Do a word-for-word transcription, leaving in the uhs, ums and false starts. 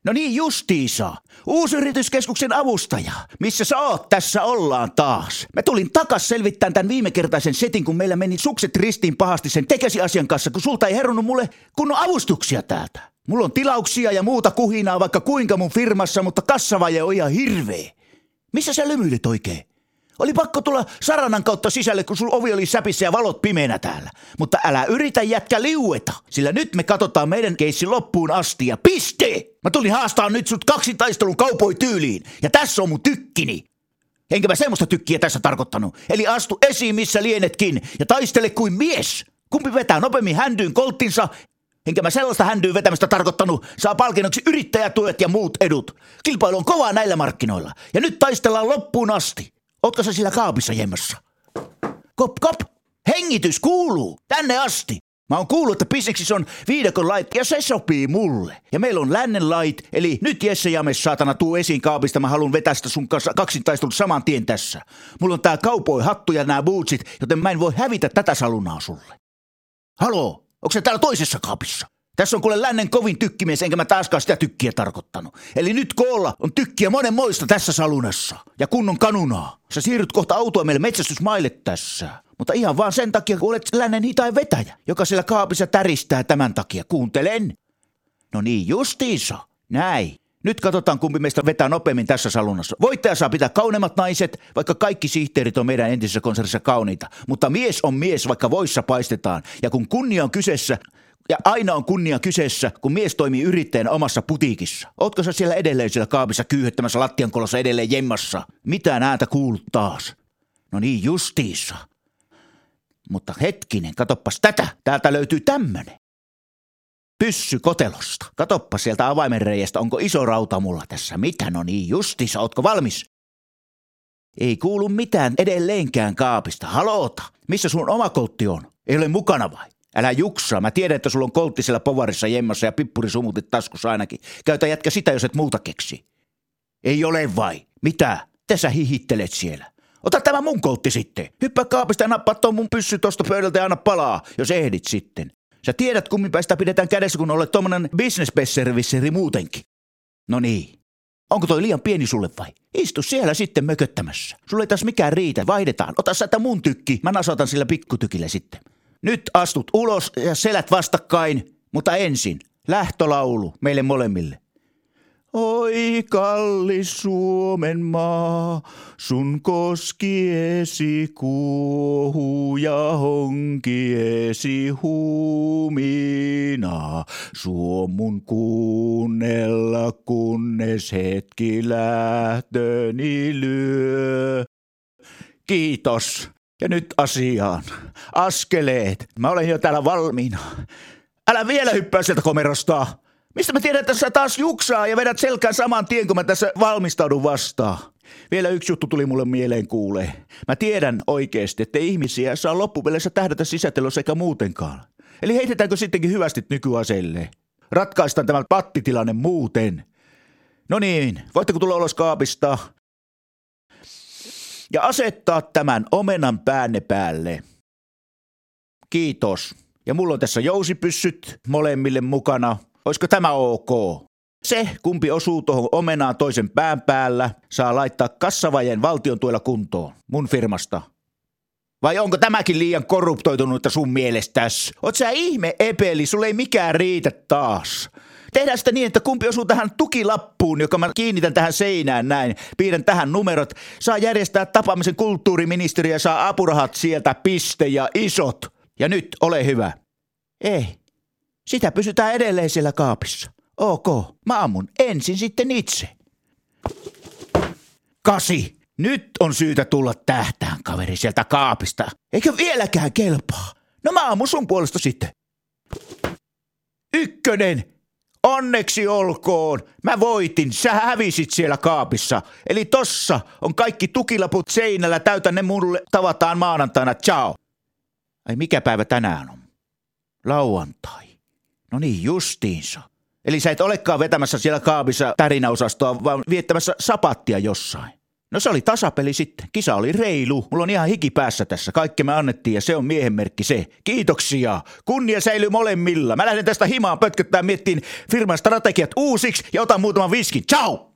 No niin justiisa. Uusyrityskeskuksen avustaja. Missä sä oot? Tässä ollaan taas. Mä tulin takas selvittämään tämän viimekertaisen setin, kun meillä meni sukset ristiin pahasti sen tekesiasian kanssa, kun sulta ei herunut mulle kunnon avustuksia täältä. Mulla on tilauksia ja muuta kuhinaa vaikka kuinka mun firmassa, mutta kassavaje on ihan hirveä. Missä sä lymyilit oikein? Oli pakko tulla saranan kautta sisälle, kun sul ovi oli säpissä ja valot pimeänä täällä. Mutta älä yritä jätkä liueta, sillä nyt me katsotaan meidän keissi loppuun asti ja piste! Mä tulin haastaa nyt sut kaksitaistelun kaupoi tyyliin ja tässä on mun tykkini. Enkä mä semmoista tykkiä tässä tarkoittanut. Eli astu esiin missä lienetkin ja taistele kuin mies. Kumpi vetää nopeammin händyyn kolttinsa? Enkä mä sellaista händyyn vetämistä tarkoittanut. Saa palkinnoksi yrittäjätuet ja muut edut. Kilpailu on kovaa näillä markkinoilla ja nyt taistellaan loppuun asti. Ootko sä sillä kaapissa jemmossa? Kop, kop! Hengitys kuuluu! Tänne asti! Mä oon kuullut, että bisneksissä on viidakon lait ja se sopii mulle. Ja meillä on lännen lait, eli nyt Jesse James saatana tuu esiin kaapista. Mä haluan vetää sitä sun kanssa kaksintaistelut saman tien tässä. Mulla on tää cowboy hattu ja nää bootsit, joten mä en voi hävitä tätä salunaa sulle. Haloo, onko se täällä toisessa kaapissa? Tässä on kuule lännen kovin tykkimies, enkä mä taaskaan sitä tykkiä tarkoittanut. Eli nyt koolla on tykkiä monenmoista tässä salunassa. Ja kunnon kanunaa. Sä siirryt kohta autoa meille metsästysmaille tässä. Mutta ihan vaan sen takia, kun olet lännen hitain vetäjä, joka siellä kaapissa täristää tämän takia. Kuuntelen. No niin justiinsa. Näin. Nyt katsotaan, kumpi meistä vetää nopeammin tässä salunassa. Voittaja saa pitää kauneimmat naiset, vaikka kaikki sihteerit on meidän entisessä konsernissa kauniita. Mutta mies on mies, vaikka voissa paistetaan. Ja kun kunnia on kyseessä... Ja aina on kunnia kyseessä, kun mies toimii yrittäjänä omassa putiikissa. Ootko sä siellä edelleen siellä kaapissa kyyhyttämässä lattiankolossa edelleen jemmassa? Mitään ääntä kuulut taas? No niin justiissa. Mutta hetkinen, katoppas tätä. Täältä löytyy tämmönen. Pyssy kotelosta. Katoppas sieltä avaimenreiästä, onko iso rauta mulla tässä. Mitä? No niin justiissa, ootko valmis? Ei kuulu mitään edelleenkään kaapista. Haloota, missä sun oma koltti on? Ei ole mukana vai? Älä juksaa. Mä tiedän, että sulla on koltti siellä povarissa jemmassa ja pippurisumutit taskussa ainakin. Käytä jätkä sitä, jos et muuta keksi. Ei ole vai? Mitä? Tässä hihittelet siellä. Ota tämä mun koltti sitten. Hyppää kaapista ja nappaa tuon mun pyssy tosta pöydältä ja anna palaa, jos ehdit sitten. Sä tiedät, kumminpäin sitä pidetään kädessä, kun olet tommonen business-besservisseri muutenkin. No niin. Onko toi liian pieni sulle vai? Istu siellä sitten mököttämässä. Sulle ei taas mikään riitä. Vaihdetaan. Ota sä tämä mun tykki. Mä nasotan sillä pikkutykillä sitten. Nyt astut ulos ja selät vastakkain, mutta ensin lähtölaulu meille molemmille. Oi kallis Suomen maa, sun koskiesi kuohuu ja honkiesi huumina. Suomun kuunnella, kunnes hetki lähtöni lyö. Kiitos. Ja nyt asiaan. Askeleet. Mä olen jo täällä valmiina. Älä vielä hyppää sieltä komerosta. Mistä mä tiedän, että sä taas juksaa ja vedät selkään saman tien, kun mä tässä valmistaudun vastaan. Vielä yksi juttu tuli mulle mieleen kuulee. Mä tiedän oikeesti, että ihmisiä saa loppupeleissä tähdätä sisätelossa eikä muutenkaan. Eli heitetäänkö sittenkin hyvästi nykyaseille? Ratkaistaan tämä pattitilanne muuten. No niin, voitteko tulla ulos kaapista? Ja asettaa tämän omenan päänne päälle. Kiitos. Ja mulla on tässä jousipyssyt molemmille mukana. Olisiko tämä ok? Se, kumpi osuu tuohon omenaan toisen pään päällä, saa laittaa kassavajeen valtion tuella kuntoon. Mun firmasta. Vai onko tämäkin liian korruptoitunutta sun mielestäs? Oot sä ihme epeli, sulle ei mikään riitä taas. Tehdään sitä niin, että kumpi osuu tähän tukilappuun, joka mä kiinnitän tähän seinään näin. Piirrän tähän numerot. Saa järjestää tapaamisen kulttuuriministeriö ja saa apurahat sieltä piste ja isot. Ja nyt, ole hyvä. Ei. Sitä pysytään edelleen siellä kaapissa. Ok. Mä ammun ensin sitten itse. Kasi. Nyt on syytä tulla tähtään, kaveri, sieltä kaapista. Eikä vieläkään kelpaa. No mä ammun sun puolesta sitten. Ykkönen. Onneksi olkoon. Mä voitin. Sä hävisit siellä kaapissa. Eli tossa on kaikki tukilaput seinällä. Täytä ne mulle. Tavataan maanantaina. Ciao. Ai mikä päivä tänään on? Lauantai. No niin, justiinsa. Eli sä et olekaan vetämässä siellä kaapissa tärinäosastoa, vaan viettämässä sapattia jossain. No se oli tasapeli sitten. Kisa oli reilu. Mulla on ihan hiki päässä tässä. Kaikki me annettiin ja se on miehen merkki se. Kiitoksia. Kunnia säilyy molemmilla. Mä lähden tästä himaan pötköttää miettiin firman strategiat uusiksi ja otan muutaman viskin. Ciao!